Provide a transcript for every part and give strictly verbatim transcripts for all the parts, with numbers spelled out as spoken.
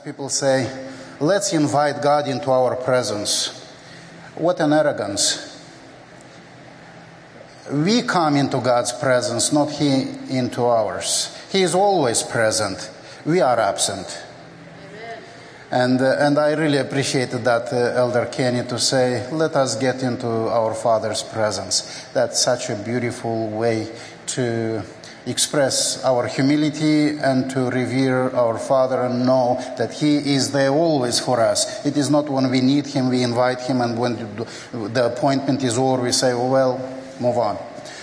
people say, let's invite God into our presence. What an arrogance. We come into God's presence, not He into ours. He is always present. We are absent. And uh, and I really appreciated that, uh, Elder Kenny, to say, let us get into our Father's presence. That's such a beautiful way to express our humility and to revere our Father and know that He is there always for us. It is not when we need Him, we invite Him, and when the appointment is over, we say, oh, well, move on.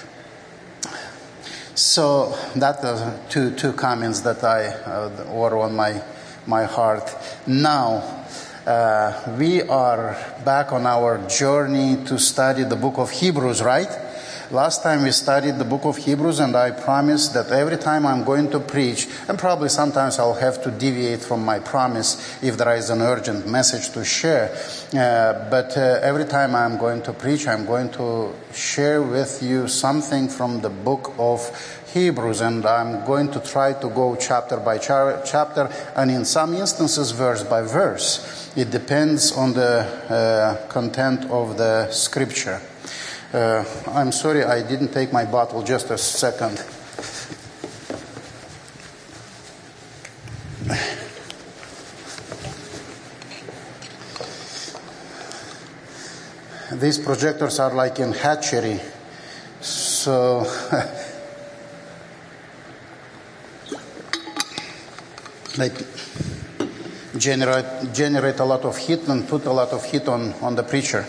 So that are two, two comments that I uh, were on my my heart. Now, uh, we are back on our journey to study the book of Hebrews, right? Last time we studied the book of Hebrews, and I promised that every time I'm going to preach, and probably sometimes I'll have to deviate from my promise if there is an urgent message to share, uh, but uh, every time I'm going to preach, I'm going to share with you something from the book of Hebrews, and I'm going to try to go chapter by chapter, and in some instances verse by verse. It depends on the uh, content of the scripture. Uh, I'm sorry I didn't take my bottle, just a second. These projectors are like in hatchery, so like generate generate a lot of heat and put a lot of heat on, on the preacher.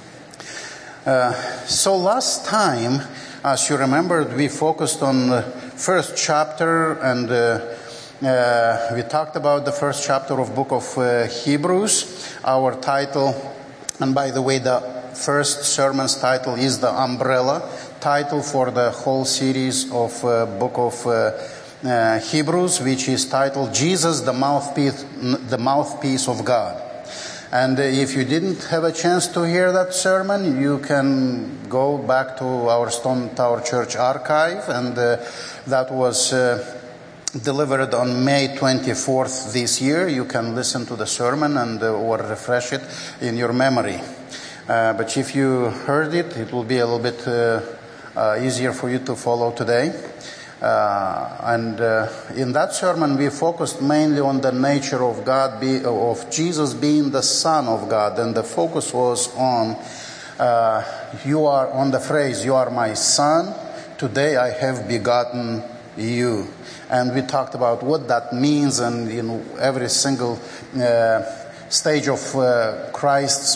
Uh, so last time, as you remembered, we focused on the first chapter, and uh, uh, we talked about the first chapter of book of uh, Hebrews. Our title, and by the way, the first sermon's title is the umbrella title for the whole series of uh, book of uh, uh, Hebrews, which is titled Jesus, the mouthpiece, the mouthpiece of God. And uh, if you didn't have a chance to hear that sermon, you can go back to our Stone Tower Church archive, and uh, that was uh, delivered on May twenty-fourth this year. You can listen to the sermon and uh, or refresh it in your memory. Uh, but if you heard it, it will be a little bit uh, uh, easier for you to follow today. Uh, and uh, in that sermon, we focused mainly on the nature of God, be, of Jesus being the Son of God, and the focus was on uh, you are on the phrase "You are my Son. Today I have begotten you," and we talked about what that means, and in every single uh, stage of uh, Christ's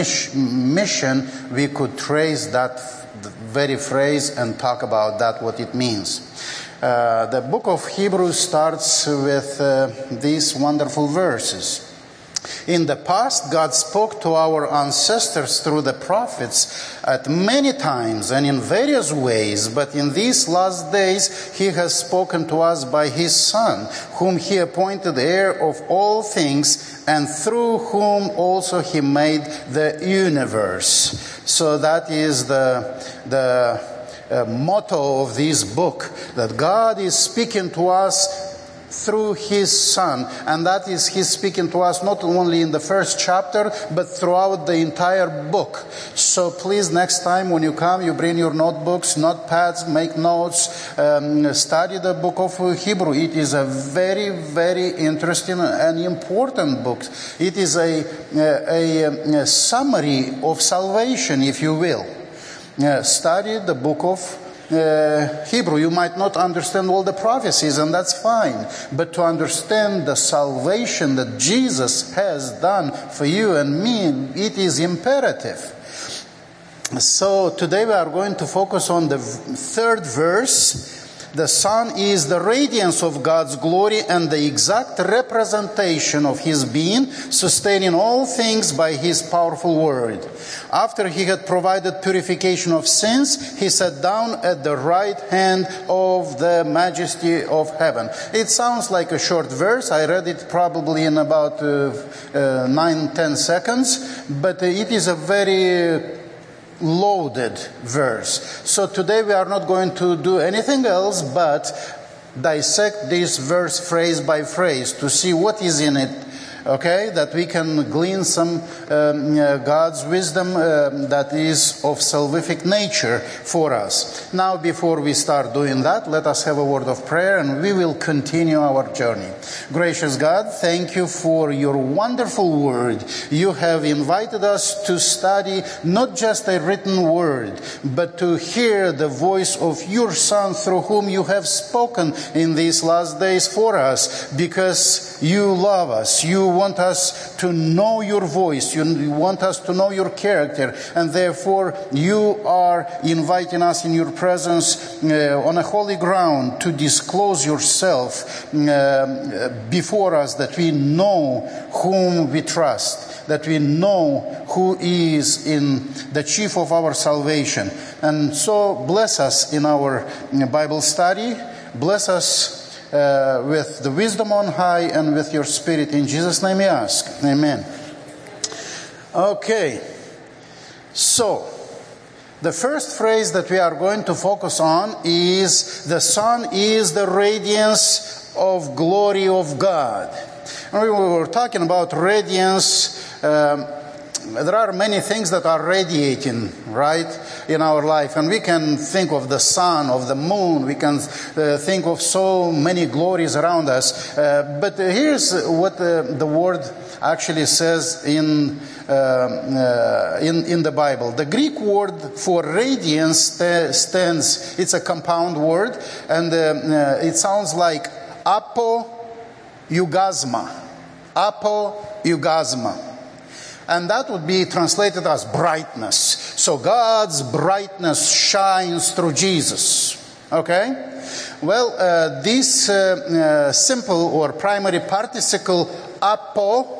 mission, we could trace that very phrase and talk about that, what it means. Uh, the book of Hebrews starts with uh, these wonderful verses. In the past, God spoke to our ancestors through the prophets at many times and in various ways, but in these last days, He has spoken to us by His Son, whom He appointed heir of all things, and through whom also He made the universe. So that is the the uh, motto of this book, that God is speaking to us through His Son, and that is He's speaking to us not only in the first chapter but throughout the entire book. So please, next time when you come, you bring your notebooks, notepads, make notes, um, study the book of Hebrew. It is a very, very interesting and important book. It is a, a, a summary of salvation, if you will. Uh, study the book of Uh, Hebrew. You might not understand all the prophecies, and that's fine. But to understand the salvation that Jesus has done for you and me, it is imperative. So today we are going to focus on the third verse. The Son is the radiance of God's glory and the exact representation of His being, sustaining all things by His powerful word. After He had provided purification of sins, He sat down at the right hand of the majesty of heaven. It sounds like a short verse. I read it probably in about uh, uh, nine, ten seconds, but uh, it is a very loaded verse. So today we are not going to do anything else but dissect this verse phrase by phrase to see what is in it okay, that we can glean some um, uh, God's wisdom uh, that is of salvific nature for us. Now, before we start doing that, let us have a word of prayer and we will continue our journey. Gracious God, thank you for your wonderful word. You have invited us to study not just a written word, but to hear the voice of your Son through whom you have spoken in these last days for us, because you love us. You want us to know your voice. You want us to know your character. And therefore, you are inviting us in your presence uh, on a holy ground to disclose yourself uh, before us, that we know whom we trust, that we know who is in the chief of our salvation. And so bless us in our Bible study. Bless us uh, with the wisdom on high and with your Spirit. In Jesus' name we ask. Amen. Okay. So, the first phrase that we are going to focus on is, the sun is the radiance of glory of God. And we were talking about radiance. Um, there are many things that are radiating, right, in our life. And we can think of the sun, of the moon. We can uh, think of so many glories around us. Uh, but here's what uh, the word actually says in, uh, uh, in, in the Bible. The Greek word for radiance st- stands, it's a compound word, and uh, uh, it sounds like apo-eugasma. Apo-eugasma. And that would be translated as brightness. So God's brightness shines through Jesus. Okay? Well, uh, this uh, uh, simple or primary participle apo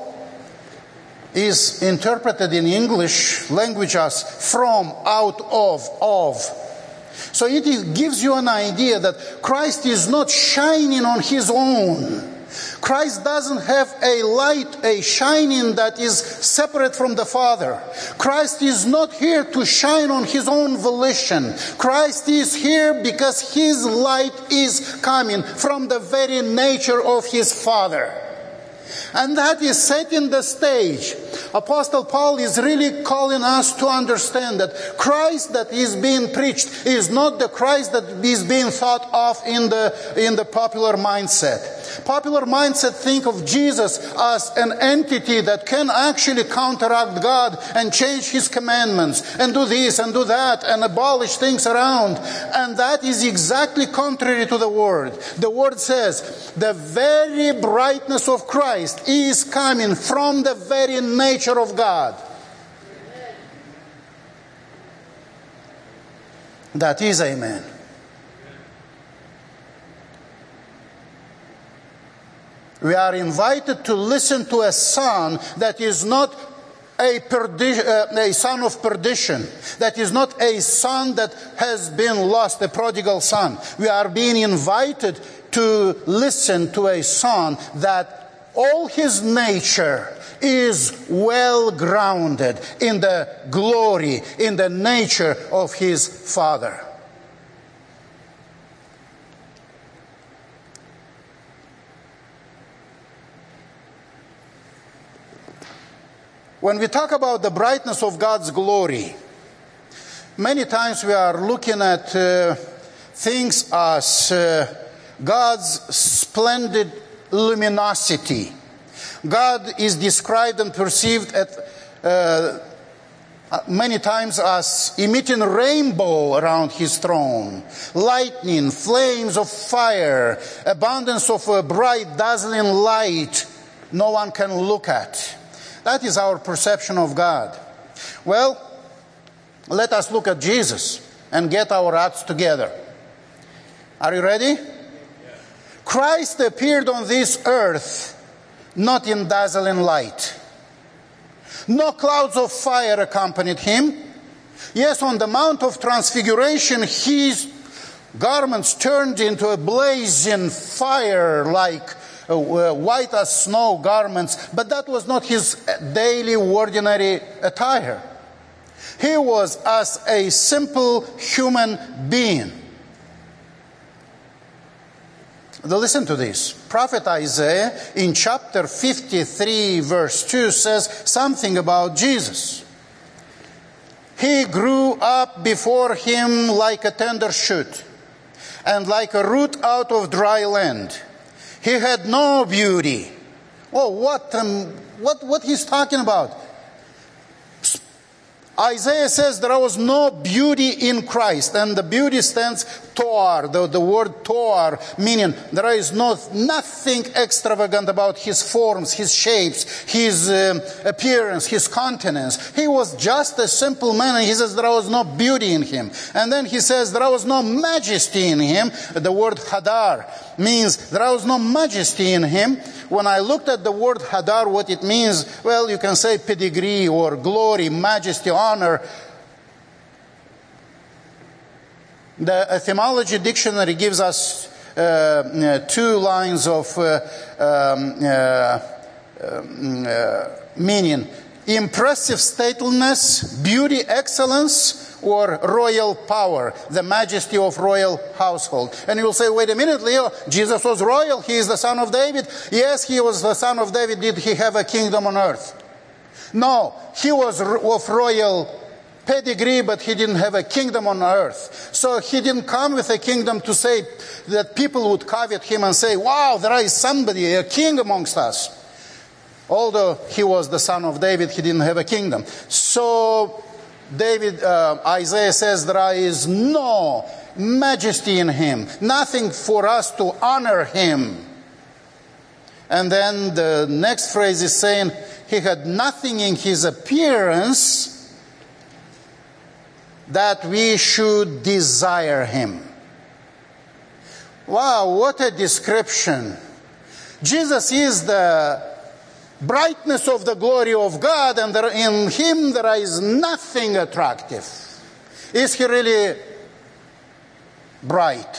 is interpreted in English language as from, out of, of. So it gives you an idea that Christ is not shining on his own. Christ doesn't have a light, a shining that is separate from the Father. Christ is not here to shine on his own volition. Christ is here because his light is coming from the very nature of his Father. And that is setting the stage. Apostle Paul is really calling us to understand that Christ that is being preached is not the Christ that is being thought of in the, in the popular mindset. Popular mindset think of Jesus as an entity that can actually counteract God and change his commandments and do this and do that and abolish things around. And that is exactly contrary to the Word. The Word says the very brightness of Christ is coming from the very nature of God. That is amen. We are invited to listen to a son that is not a, perdi- uh, a son of perdition, that is not a son that has been lost, a prodigal son. We are being invited to listen to a son that all his nature is well grounded in the glory, in the nature of his Father. When we talk about the brightness of God's glory, many times we are looking at uh, things as uh, God's splendid luminosity. God is described and perceived at uh, many times as emitting rainbow around his throne, lightning, flames of fire, abundance of a bright, dazzling light no one can look at. That is our perception of God. Well, let us look at Jesus and get our acts together. Are you ready? Christ appeared on this earth not in dazzling light. No clouds of fire accompanied him. Yes, on the Mount of Transfiguration, his garments turned into a blazing fire like uh, white as snow garments, but that was not his daily ordinary attire. He was as a simple human being. Now listen to this. Prophet Isaiah in chapter fifty-three verse two says something about Jesus. He grew up before him like a tender shoot, and like a root out of dry land. He had no beauty. Oh, what, um, what, what he's talking about? Isaiah says there was no beauty in Christ, and the beauty stands toar, the, the word toar, meaning there is no, nothing extravagant about his forms, his shapes, his um, appearance, his countenance. He was just a simple man, and he says there was no beauty in him. And then he says there was no majesty in him. The word hadar means there was no majesty in him. When I looked at the word hadar, what it means, well, you can say pedigree or glory, majesty, honor. The etymology dictionary gives us uh, uh, two lines of uh, um, uh, um, uh, meaning. Impressive stateliness, beauty, excellence, or royal power, the majesty of royal household. And you will say, wait a minute, Leo, Jesus was royal. He is the son of David. Yes, he was the son of David. Did he have a kingdom on earth? No, he was of royal pedigree, but he didn't have a kingdom on earth. So he didn't come with a kingdom to say that people would covet him and say, wow, there is somebody, a king amongst us. Although he was the son of David, he didn't have a kingdom. So David, uh, Isaiah says there is no majesty in him, nothing for us to honor him. And then the next phrase is saying he had nothing in his appearance that we should desire him. Wow, what a description. Jesus is the brightness of the glory of God, and there, in him there is nothing attractive. Is he really bright?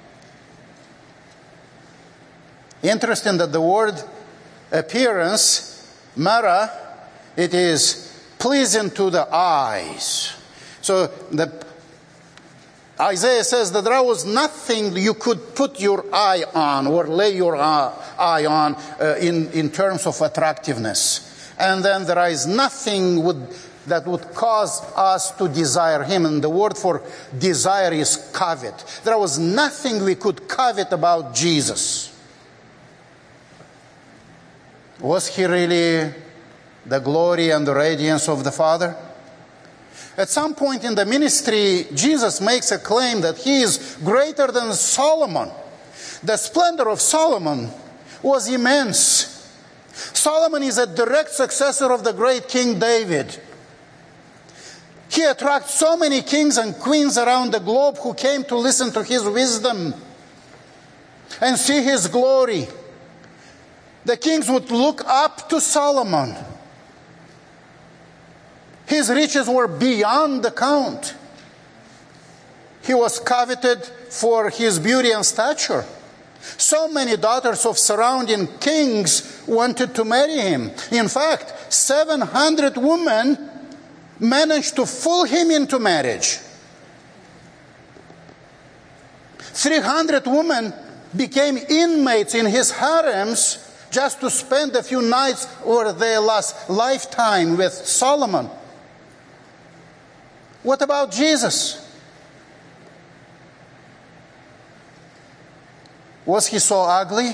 Interesting that the word appearance, mara, it is pleasing to the eyes. So the Isaiah says that there was nothing you could put your eye on or lay your eye on uh, in, in terms of attractiveness. And then there is nothing would, that would cause us to desire him. And the word for desire is covet. There was nothing we could covet about Jesus. Was he really the glory and the radiance of the Father? At some point in the ministry, Jesus makes a claim that he is greater than Solomon. The splendor of Solomon was immense. Solomon is a direct successor of the great King David. He attracts so many kings and queens around the globe who came to listen to his wisdom and see his glory. The kings would look up to Solomon. His riches were beyond the count. He was coveted for his beauty and stature. So many daughters of surrounding kings wanted to marry him. In fact, seven hundred women managed to fool him into marriage. three hundred women became inmates in his harems just to spend a few nights or their last lifetime with Solomon. What about Jesus? Was he so ugly?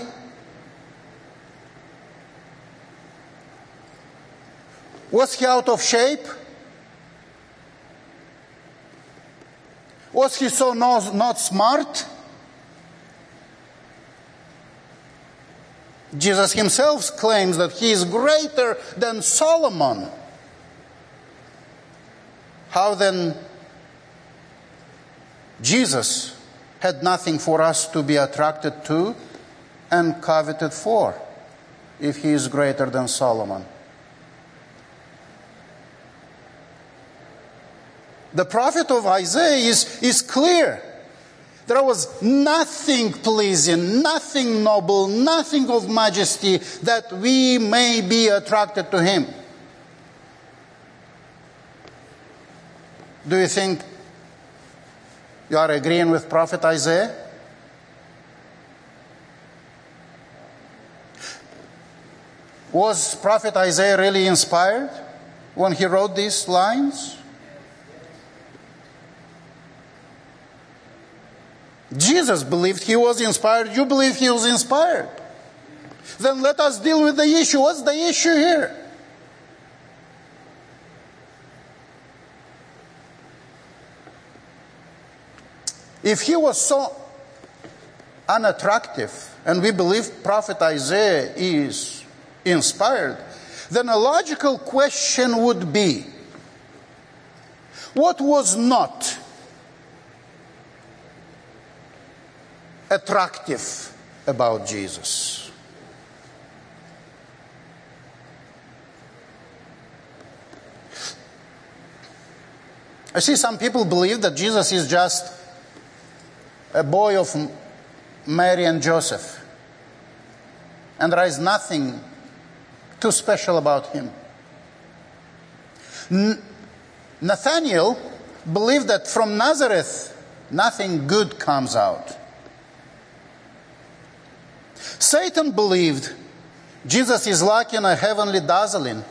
Was he out of shape? Was he so not, not smart? Jesus himself claims that he is greater than Solomon. How then Jesus had nothing for us to be attracted to and coveted for if he is greater than Solomon? The prophet of Isaiah is, is clear. There was nothing pleasing, nothing noble, nothing of majesty that we may be attracted to him. Do you think you are agreeing with Prophet Isaiah? Was Prophet Isaiah really inspired when he wrote these lines? Jesus believed he was inspired. You believe he was inspired. Then let us deal with the issue. What's the issue here? If he was so unattractive, and we believe Prophet Isaiah is inspired, then a logical question would be, what was not attractive about Jesus? I see some people believe that Jesus is just a boy of Mary and Joseph, and there is nothing too special about him. N- Nathaniel believed that from Nazareth nothing good comes out. Satan believed Jesus is like in a heavenly dazzling.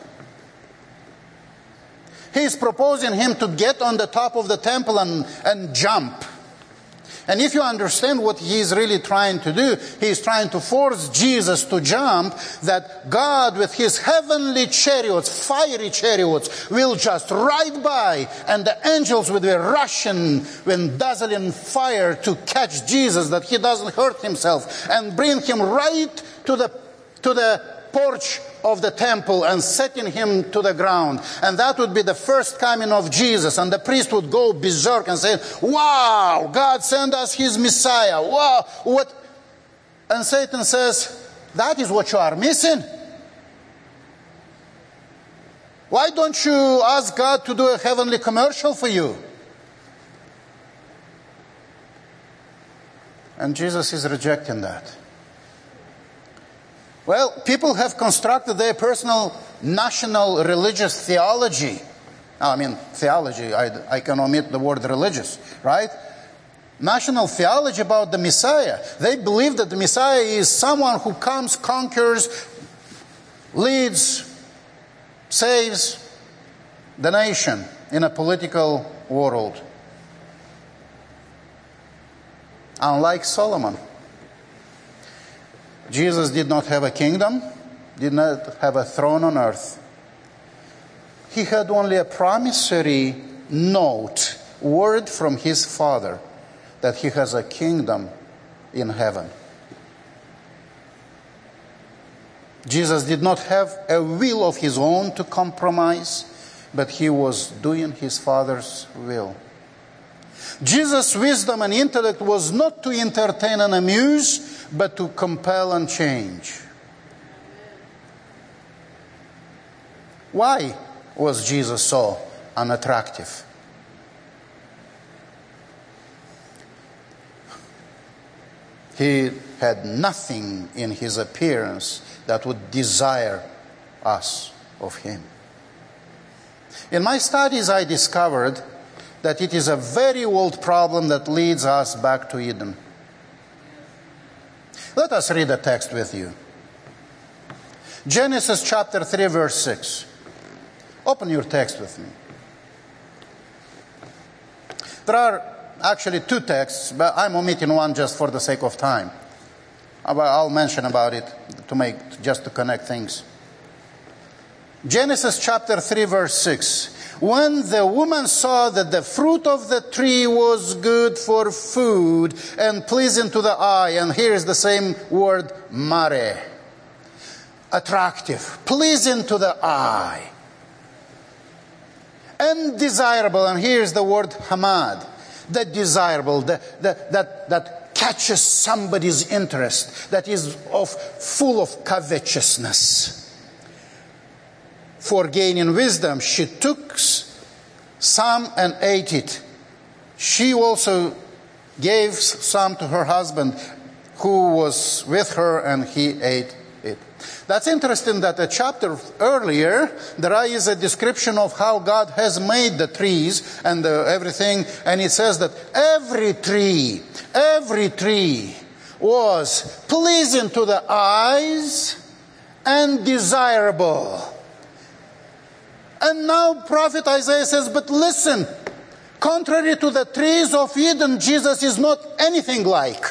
He is proposing him to get on the top of the temple and, and jump. And if you understand what he is really trying to do, he is trying to force Jesus to jump, that God with his heavenly chariots, fiery chariots, will just ride by, and the angels will be rushing with dazzling fire to catch Jesus, that he doesn't hurt himself, and bring him right to the to the porch of the temple and setting him to the ground. And that would be the first coming of Jesus. And the priest would go berserk and say, wow, God sent us his Messiah. Wow, what? And Satan says, that is what you are missing. Why don't you ask God to do a heavenly commercial for you? And Jesus is rejecting that. Well, people have constructed their personal national religious theology. I mean, theology, I, I can omit the word religious, right? National theology about the Messiah. They believe that the Messiah is someone who comes, conquers, leads, saves the nation in a political world. Unlike Solomon. Jesus did not have a kingdom, did not have a throne on earth. He had only a promissory note, word from his Father, that he has a kingdom in heaven. Jesus did not have a will of his own to compromise, but he was doing his Father's will. Jesus' wisdom and intellect was not to entertain and amuse, but to compel and change. Why was Jesus so unattractive? He had nothing in his appearance that would desire us of him. In my studies, I discovered that it is a very old problem that leads us back to Eden. Let us read the text with you. Genesis chapter three, verse six. Open your text with me. There are actually two texts, but I'm omitting one just for the sake of time. I'll mention about it to make, just to connect things. Genesis chapter three, verse six. When the woman saw that the fruit of the tree was good for food and pleasing to the eye, and here is the same word, mare, attractive, pleasing to the eye, and desirable, and here is the word hamad, the desirable, the, the, that, that catches somebody's interest, that is of full of covetousness. For gaining wisdom, she took some and ate it. She also gave some to her husband who was with her, and he ate it. That's interesting that a chapter earlier, there is a description of how God has made the trees and the everything, and it says that every tree, every tree was pleasing to the eyes and desirable. And now prophet Isaiah says, but listen, contrary to the trees of Eden, Jesus is not anything like.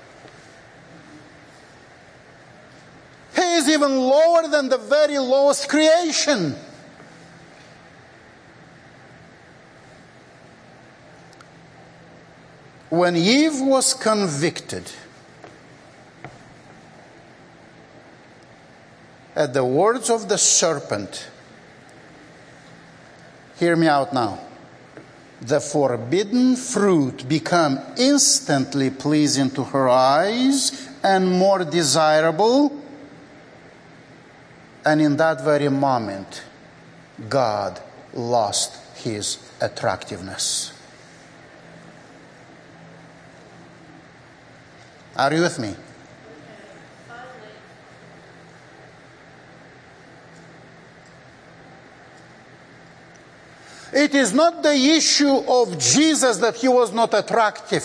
He is even lower than the very lowest creation. When Eve was convicted at the words of the serpent, hear me out now, the forbidden fruit became instantly pleasing to her eyes and more desirable. And in that very moment, God lost his attractiveness. Are you with me? It is not the issue of Jesus that he was not attractive.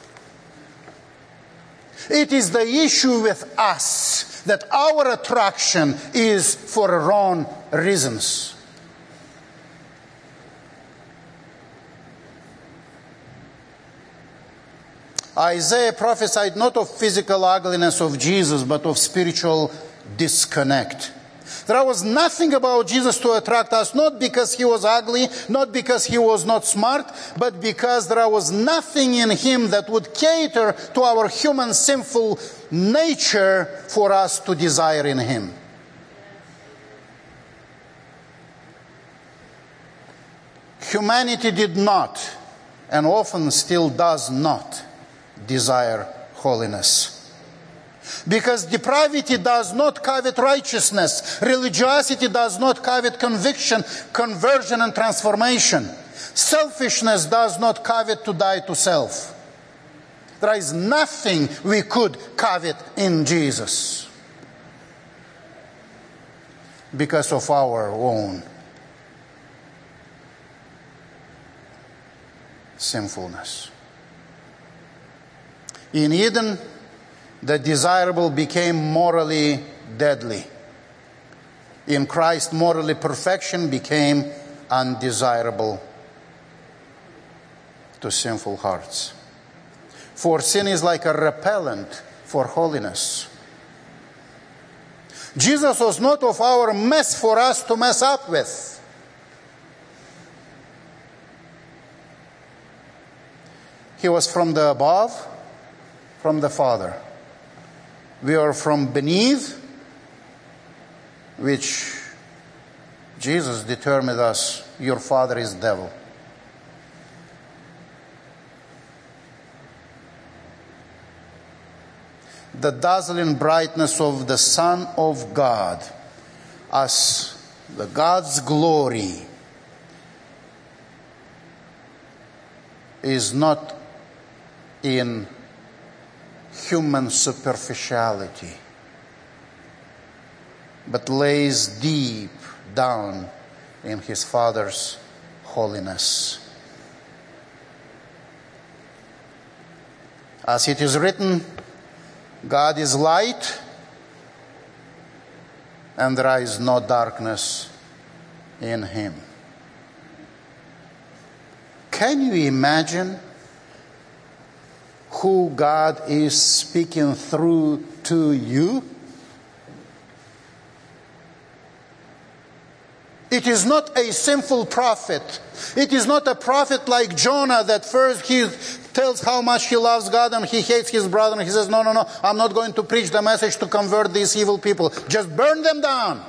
It is the issue with us that our attraction is for wrong reasons. Isaiah prophesied not of physical ugliness of Jesus, but of spiritual disconnect. There was nothing about Jesus to attract us, not because he was ugly, not because he was not smart, but because there was nothing in him that would cater to our human sinful nature for us to desire in him. Humanity did not, and often still does not, desire holiness. Because depravity does not covet righteousness. Religiosity does not covet conviction, conversion, and transformation. Selfishness does not covet to die to self. There is nothing we could covet in Jesus because of our own sinfulness. In Eden, the desirable became morally deadly. In Christ, morally perfection became undesirable to sinful hearts. For sin is like a repellent for holiness. Jesus was not of our mess for us to mess up with. He was from the above, from the Father. We are from beneath, which Jesus determined us, your father is devil. The dazzling brightness of the Son of God as the God's glory is not in human superficiality, but lays deep down in his Father's holiness. As it is written, God is light, and there is no darkness in him. Can you imagine who God is speaking through to you? It is not a sinful prophet. It is not a prophet like Jonah that first he tells how much he loves God and he hates his brother and he says, no, no, no, I'm not going to preach the message to convert these evil people. Just burn them down.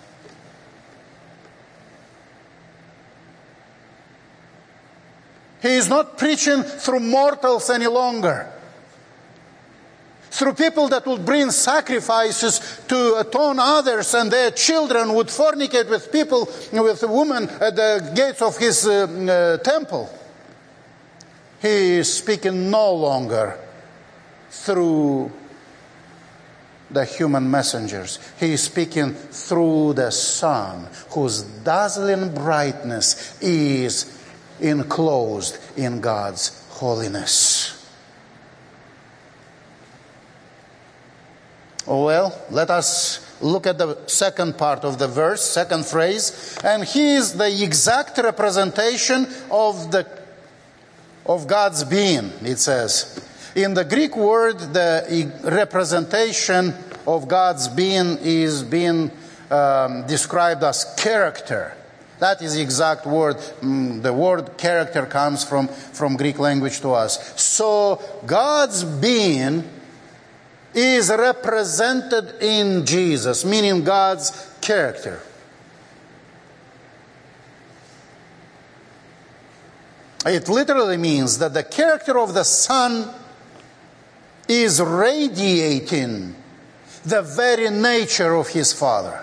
He is not preaching through mortals any longer. Through people that would bring sacrifices to atone others, and their children would fornicate with people, with women at the gates of his uh, uh, temple. He is speaking no longer through the human messengers. He is speaking through the Son, whose dazzling brightness is enclosed in God's holiness. Well, let us look at the second part of the verse, second phrase. And he is the exact representation of the of God's being, it says. In the Greek word, the representation of God's being is being um, described as character. That is the exact word. The word character comes from, from Greek language to us. So God's being is represented in Jesus, meaning God's character. It literally means that the character of the Son is radiating the very nature of his Father.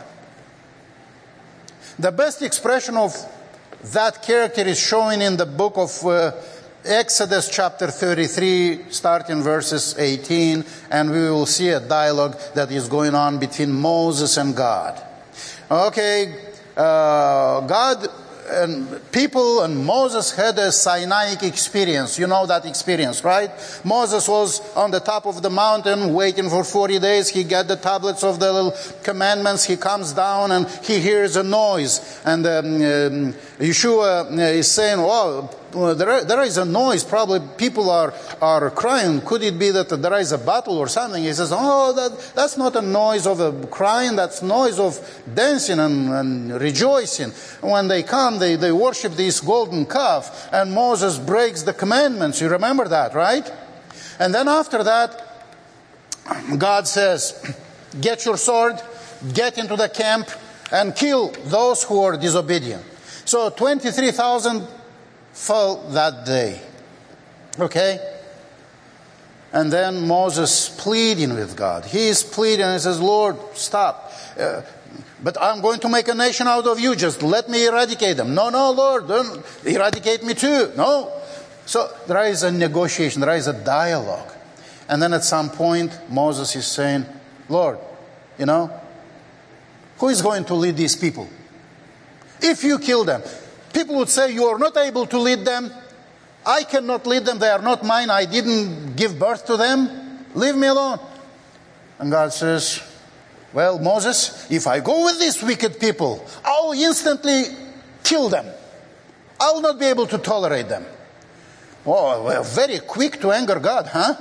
The best expression of that character is shown in the book of uh, Exodus chapter thirty-three, starting verses eighteen, and we will see a dialogue that is going on between Moses and God. Okay, uh, God and people and Moses had a Sinaitic experience. You know that experience, right? Moses was on the top of the mountain waiting for forty days. He got the tablets of the little commandments. He comes down and he hears a noise. And um, um, Yeshua is saying, oh, there, there is a noise. Probably people are, are crying. Could it be that there is a battle or something? He says, oh, that, that's not a noise of a crying. That's noise of dancing and, and rejoicing. When they come, they, they worship this golden calf. And Moses breaks the commandments. You remember that, right? And then after that, God says, get your sword, get into the camp, and kill those who are disobedient. So twenty-three thousand fell that day. Okay? And then Moses pleading with God. He is pleading and he says, Lord, stop. Uh, but I'm going to make a nation out of you. Just let me eradicate them. No, no, Lord, don't eradicate me too. No. So there is a negotiation. There is a dialogue. And then at some point, Moses is saying, Lord, you know, who is going to lead these people? If you kill them, people would say, you are not able to lead them. I cannot lead them. They are not mine. I didn't give birth to them. Leave me alone. And God says, well, Moses, if I go with these wicked people, I'll instantly kill them. I'll not be able to tolerate them. Oh, well, very quick to anger God, huh?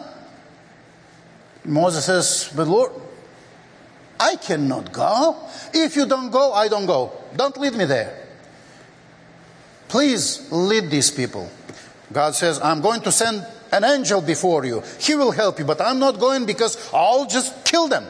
Moses says, but Lord, I cannot go. If you don't go, I don't go. Don't lead me there. Please lead these people. God says, I'm going to send an angel before you. He will help you, but I'm not going because I'll just kill them.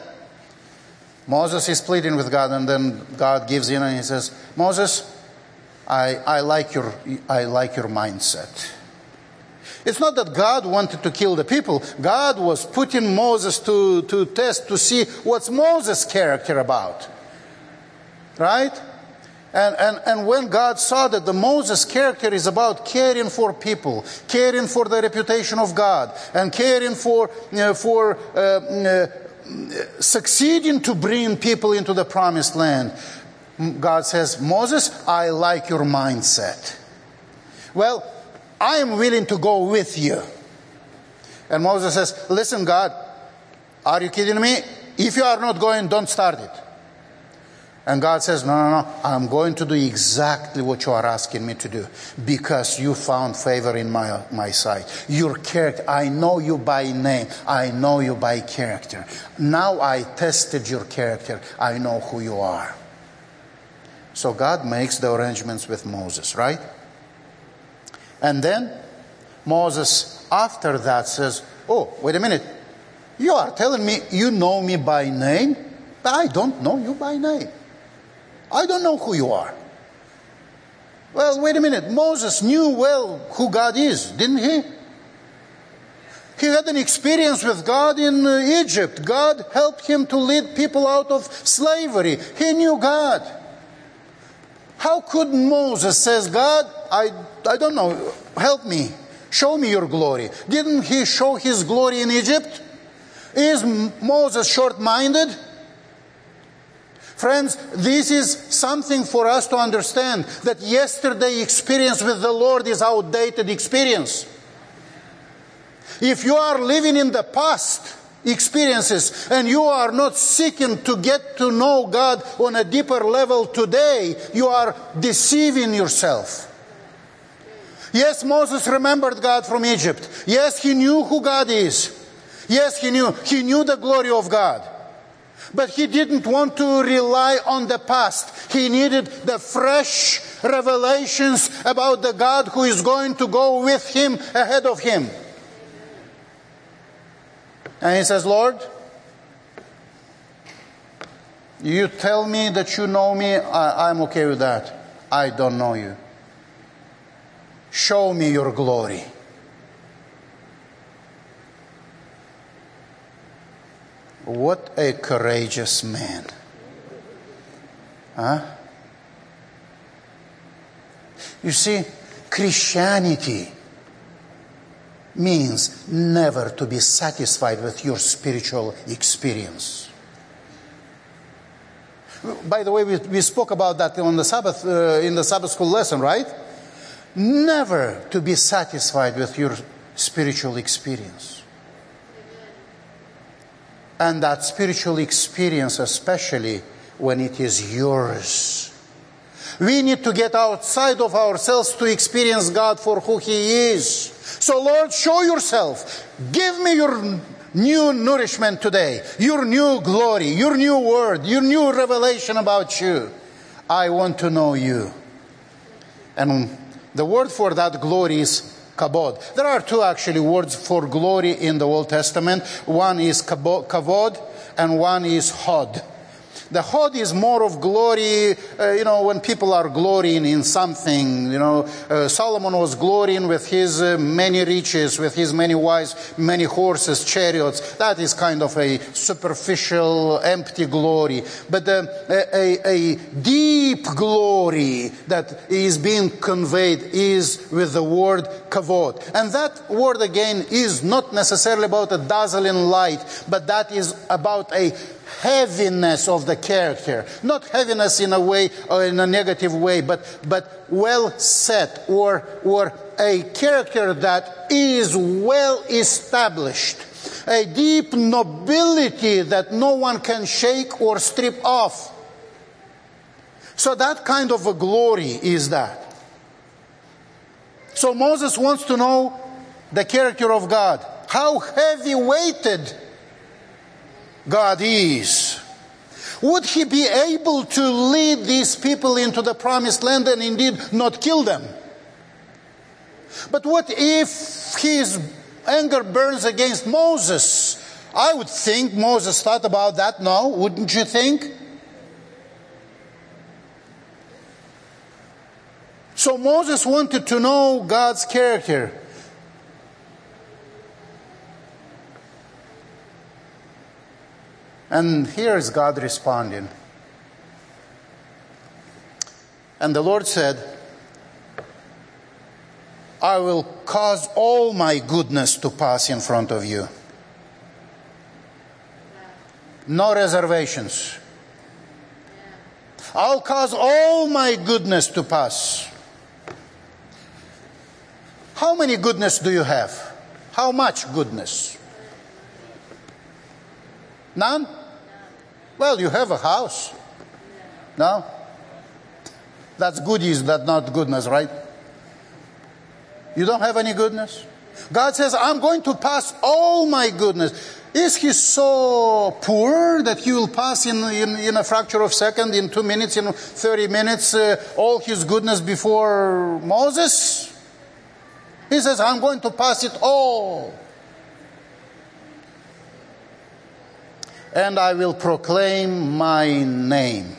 Moses is pleading with God, and then God gives in and he says, Moses, I, I like your I like your mindset. It's not that God wanted to kill the people. God was putting Moses to, to test to see what's Moses' character about. Right? And, and, and when God saw that the Moses character is about caring for people, caring for the reputation of God, and caring for, you know, for uh, uh, succeeding to bring people into the promised land, God says, Moses, I like your mindset. Well, I am willing to go with you. And Moses says, listen, God, are you kidding me? If you are not going, don't start it. And God says, no, no, no, I'm going to do exactly what you are asking me to do because you found favor in my, my sight. Your character, I know you by name. I know you by character. Now I tested your character. I know who you are. So God makes the arrangements with Moses, right? And then Moses, after that, says, oh, wait a minute. You are telling me you know me by name, but I don't know you by name. I don't know who you are. Well, wait a minute. Moses knew well who God is, didn't he? He had an experience with God in Egypt. God helped him to lead people out of slavery. He knew God. How could Moses says, God, I, I don't know, help me. Show me your glory. Didn't he show his glory in Egypt? Is Moses short-minded? Friends, this is something for us to understand, that yesterday experience with the Lord is outdated experience. If you are living in the past, experiences, and you are not seeking to get to know God on a deeper level today, you are deceiving yourself. Yes, Moses remembered God from Egypt. Yes, he knew who God is. Yes, he knew. He knew the glory of God. But he didn't want to rely on the past. He needed the fresh revelations about the God who is going to go with him, ahead of him. And he says, Lord, you tell me that you know me, I, I'm okay with that. I don't know you. Show me your glory. What a courageous man. Huh? You see, Christianity means never to be satisfied with your spiritual experience. By the way, we, we spoke about that on the Sabbath, uh, in the Sabbath school lesson, right? Never to be satisfied with your spiritual experience. And that spiritual experience, especially when it is yours. We need to get outside of ourselves to experience God for who He is. So Lord, show yourself. Give me your new nourishment today. Your new glory, your new word, your new revelation about you. I want to know you. And the word for that glory is kabod. There are two actually words for glory in the Old Testament. One is kavod and one is hod. The hod is more of glory, uh, you know, when people are glorying in something. You know, uh, Solomon was glorying with his uh, many riches, with his many wives, many horses, chariots. That is kind of a superficial, empty glory. But uh, a, a deep glory that is being conveyed is with the word kavod. And that word again is not necessarily about a dazzling light, but that is about a heaviness of the character. Not heaviness in a way or in a negative way, but but well set, or or a character that is well established. A deep nobility that no one can shake or strip off. So that kind of a glory is that. So Moses wants to know the character of God. How heavy-weighted God is. Would He be able to lead these people into the promised land and indeed not kill them? But what if His anger burns against Moses? I would think Moses thought about that, no? Wouldn't you think? So Moses wanted to know God's character. And here is God responding. And the Lord said, I will cause all my goodness to pass in front of you. No reservations. I'll cause all my goodness to pass. How many goodness do you have? How much goodness? None? Well, you have a house. No? That's goodies, that's not goodness, right? You don't have any goodness? God says, I'm going to pass all my goodness. Is He so poor that He will pass in, in, in a fracture of a second, in two minutes, in thirty minutes, uh, all His goodness before Moses? He says, I'm going to pass it all. And I will proclaim my name.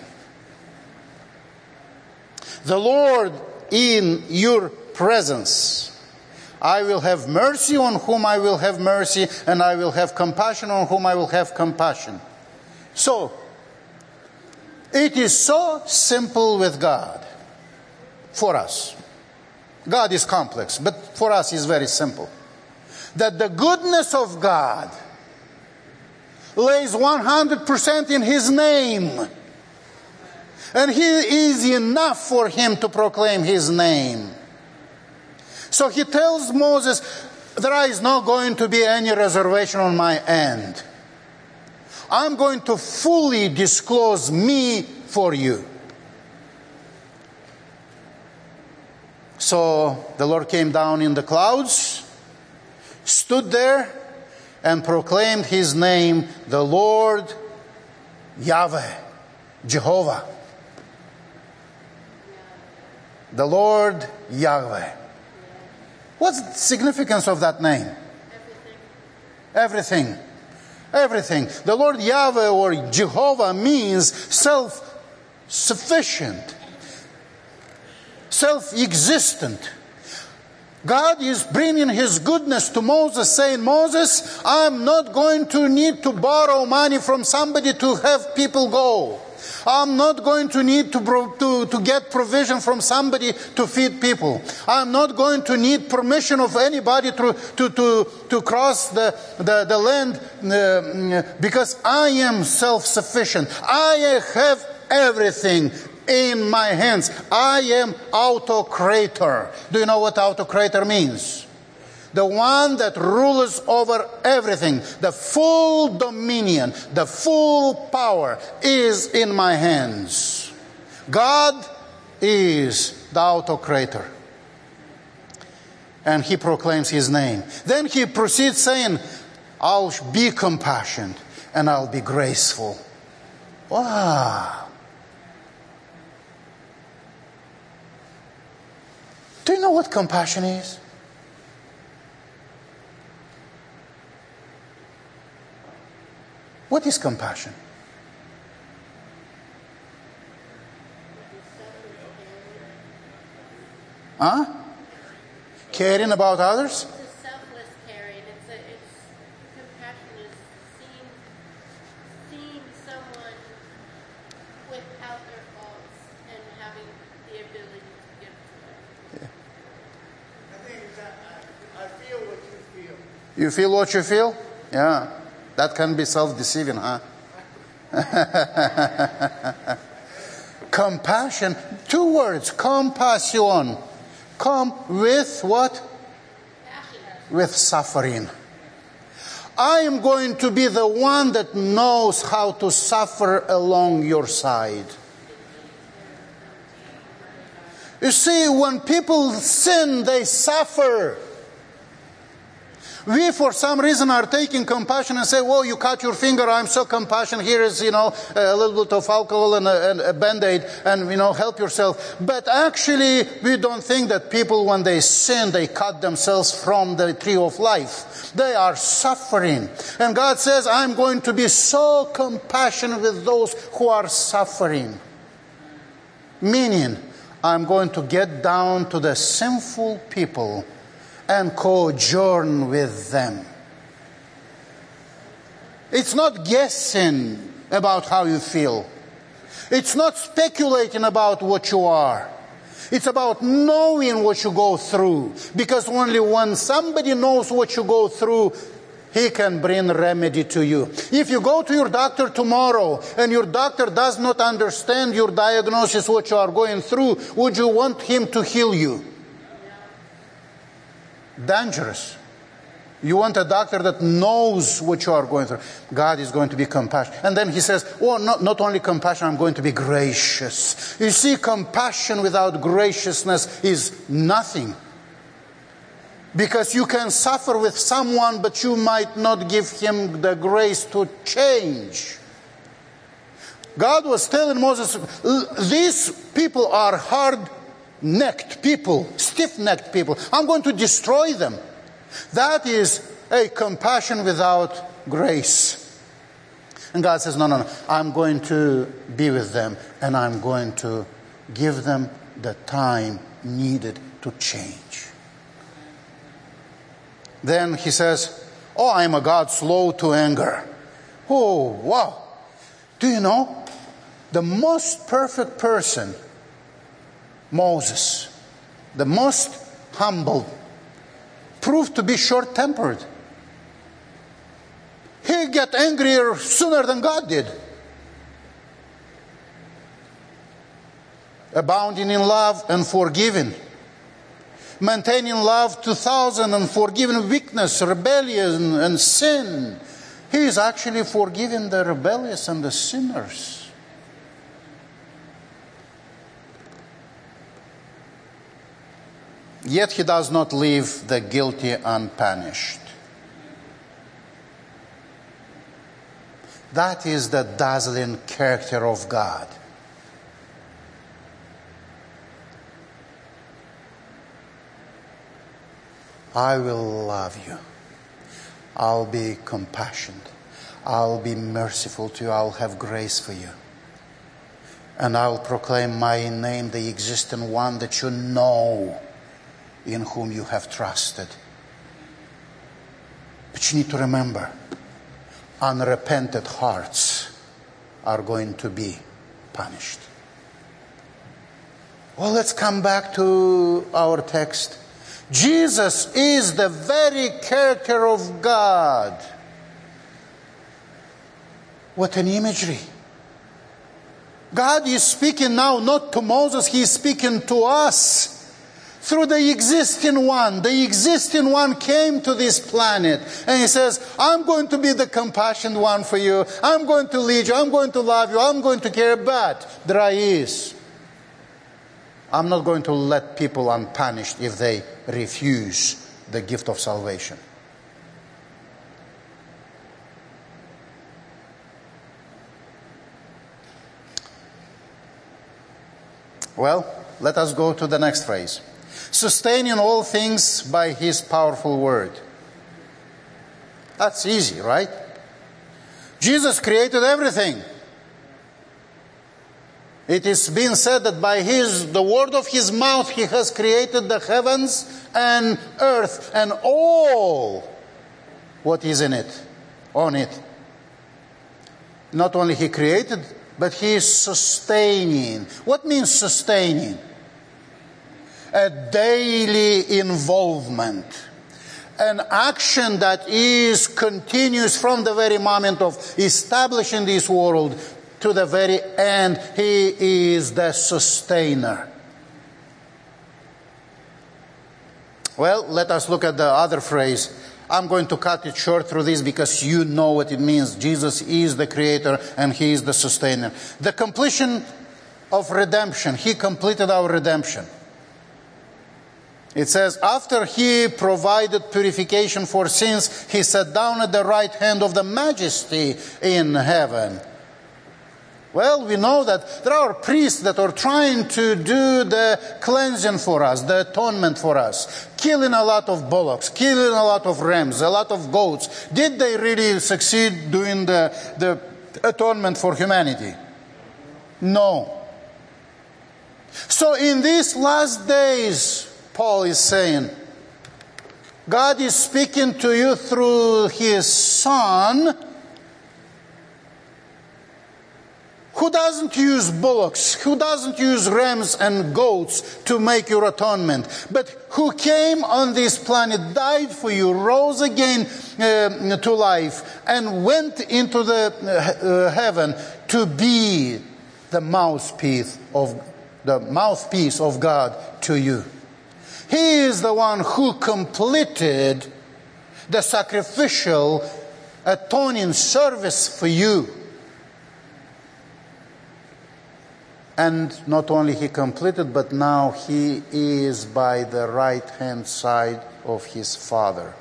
The Lord in your presence. I will have mercy on whom I will have mercy, and I will have compassion on whom I will have compassion. So, it is so simple with God for us. God is complex, but for us it's very simple. That the goodness of God lays one hundred percent in His name. And He is enough for Him to proclaim His name. So He tells Moses, there is not going to be any reservation on my end. I'm going to fully disclose me for you. So the Lord came down in the clouds, stood there, and proclaimed his name, the Lord Yahweh, Jehovah. The Lord Yahweh. What's the significance of that name? Everything. Everything. The Lord Yahweh or Jehovah means self-sufficient, self-existent. God is bringing his goodness to Moses, saying, Moses, I'm not going to need to borrow money from somebody to have people go. I'm not going to need to, to, to get provision from somebody to feed people. I'm not going to need permission of anybody to, to, to, to cross the, the, the land uh, because I am self-sufficient. I have everything in my hands. I am autocrator. Do you know what autocrator means? The one that rules over everything. The full dominion, the full power is in my hands. God is the autocrator. And he proclaims his name. Then he proceeds saying, I'll be compassionate and I'll be graceful. Wow. Do you know what compassion is? What is compassion? Huh? Caring about others? It's a selfless caring. It's a, it's compassion is seeing seeing someone without their faults and having the ability to give to them. I think it's that I, I feel what you feel. You feel what you feel? Yeah. That can be self-deceiving, huh? Compassion, two words, compassion. Come with what? With suffering. I am going to be the one that knows how to suffer along your side. You see, when people sin, they suffer. We, for some reason, are taking compassion and say, "Whoa, you cut your finger. I'm so compassionate. Here is, you know, a little bit of alcohol and a, and a Band-Aid, and, you know, help yourself." But actually, we don't think that people, when they sin, they cut themselves from the tree of life. They are suffering. And God says, I'm going to be so compassionate with those who are suffering. Meaning, I'm going to get down to the sinful people and co-journ with them. It's not guessing about how you feel. It's not speculating about what you are. It's about knowing what you go through. Because only when somebody knows what you go through, he can bring remedy to you. If you go to your doctor tomorrow and your doctor does not understand your diagnosis, what you are going through, would you want him to heal you? Dangerous. You want a doctor that knows what you are going through. God is going to be compassionate. And then he says, oh, not, not only compassion, I'm going to be gracious. You see, compassion without graciousness is nothing. Because you can suffer with someone, but you might not give him the grace to change. God was telling Moses, these people are hard-necked people, stiff-necked people. I'm going to destroy them. That is a compassion without grace. And God says, no, no, no. I'm going to be with them, and I'm going to give them the time needed to change. Then he says, oh, I am a God slow to anger. Oh, wow. Do you know? The most perfect person, Moses, the most humble, proved to be short-tempered. He got angrier sooner than God did. Abounding in love and forgiving. Maintaining love to thousand and forgiving weakness, rebellion, and sin. He is actually forgiving the rebellious and the sinners. Yet he does not leave the guilty unpunished. That is the dazzling character of God. I will love you. I'll be compassionate. I'll be merciful to you. I'll have grace for you. And I'll proclaim my name, the existing one that you know, in whom you have trusted. But you need to remember, unrepented hearts are going to be punished. Well, let's come back to our text. Jesus is the very character of God. What an imagery. God is speaking now not to Moses, He is speaking to us through the existing one. The existing one came to this planet and He says, I'm going to be the compassionate one for you. I'm going to lead you. I'm going to love you. I'm going to care. But there is. I'm not going to let people unpunished if they refuse the gift of salvation. Well, let us go to the next phrase. Sustaining all things by His powerful word. That's easy, right? Jesus created everything. It is been said that by his, the word of His mouth, He has created the heavens and earth and all what is in it, on it. Not only He created, but He is sustaining. What means sustaining? A daily involvement. An action that is continuous from the very moment of establishing this world to the very end. He is the sustainer. Well, let us look at the other phrase. I'm going to cut it short through this because you know what it means. Jesus is the creator and He is the sustainer. The completion of redemption. He completed our redemption. It says, after He provided purification for sins, He sat down at the right hand of the Majesty in heaven. Well, we know that there are priests that are trying to do the cleansing for us, the atonement for us, killing a lot of bullocks, killing a lot of rams, a lot of goats. Did they really succeed doing the, the atonement for humanity? No. So in these last days, Paul is saying, God is speaking to you through His Son, who doesn't use bullocks, who doesn't use rams and goats to make your atonement, but who came on this planet, died for you, rose again uh, to life, and went into the uh, heaven to be the mouthpiece of the mouthpiece of God to you. He is the one who completed the sacrificial atoning service for you. And not only He completed, but now He is by the right-hand side of His Father.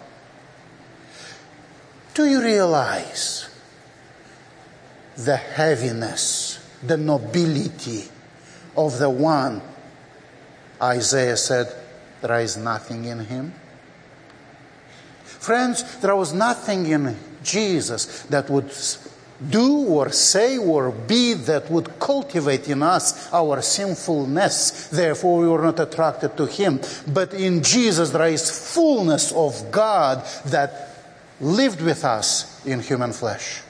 Do you realize the heaviness, the nobility of the one Isaiah said, there is nothing in Him? Friends, there was nothing in Jesus that would do or say or be that would cultivate in us our sinfulness. Therefore, we were not attracted to Him. But in Jesus, there is fullness of God that lived with us in human flesh.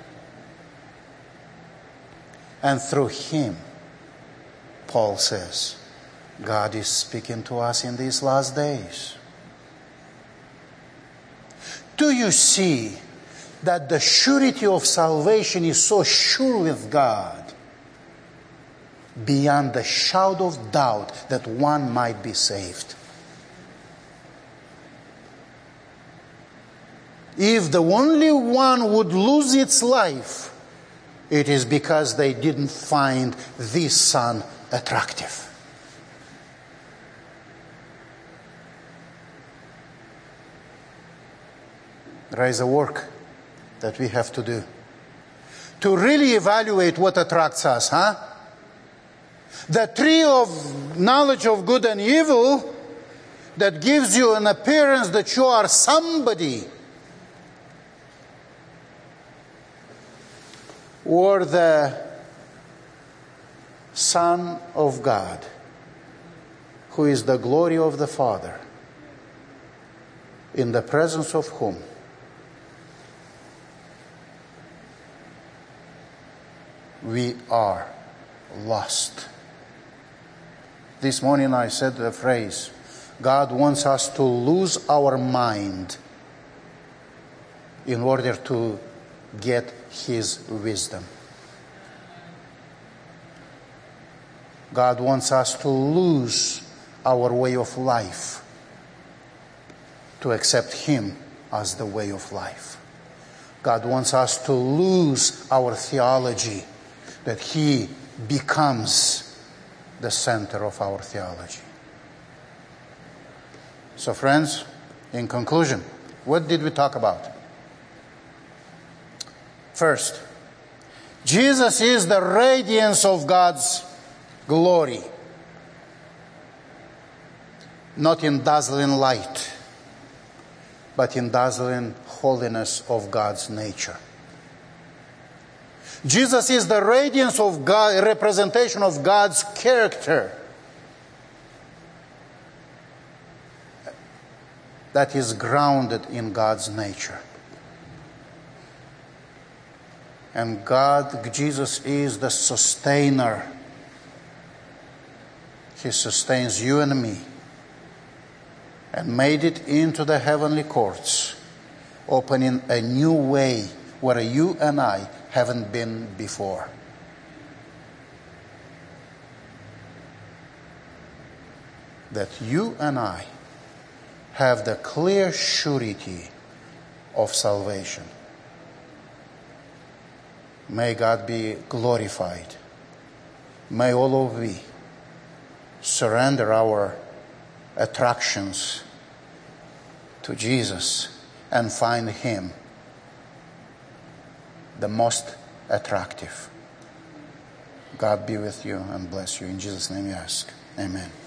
And through Him, Paul says, God is speaking to us in these last days. Do you see that the surety of salvation is so sure with God, beyond the shadow of doubt that one might be saved? If the only one would lose its life, it is because they didn't find this son attractive. There is a work that we have to do to really evaluate what attracts us, huh? The tree of knowledge of good and evil that gives you an appearance that you are somebody, or the Son of God, who is the glory of the Father, in the presence of whom we are lost. This morning I said the phrase, God wants us to lose our mind in order to get His wisdom. God wants us to lose our way of life to accept Him as the way of life. God wants us to lose our theology, that He becomes the center of our theology. So friends, in conclusion, what did we talk about? First, Jesus is the radiance of God's glory, not in dazzling light, but in dazzling holiness of God's nature. Jesus is the radiance of God, representation of God's character that is grounded in God's nature. And God, Jesus is the sustainer. He sustains you and me and made it into the heavenly courts, opening a new way where you and I haven't been before. That you and I have the clear surety of salvation. May God be glorified. May all of we surrender our attractions to Jesus and find Him the most attractive. God be with you and bless you. In Jesus' name we ask. Amen.